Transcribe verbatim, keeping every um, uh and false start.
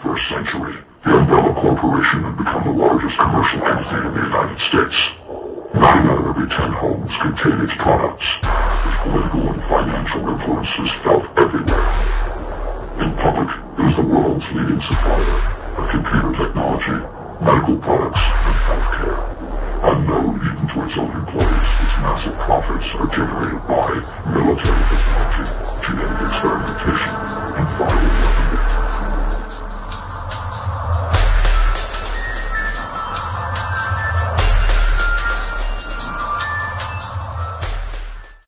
twenty-first century, the Umbrella Corporation had become the largest commercial entity in the United States. Nine out of every ten homes contain its products. Its political and financial influence is felt everywhere. In public, it is the world's leading supplier of computer technology, medical products, and healthcare. Unknown even to its own employees, its massive profits are generated by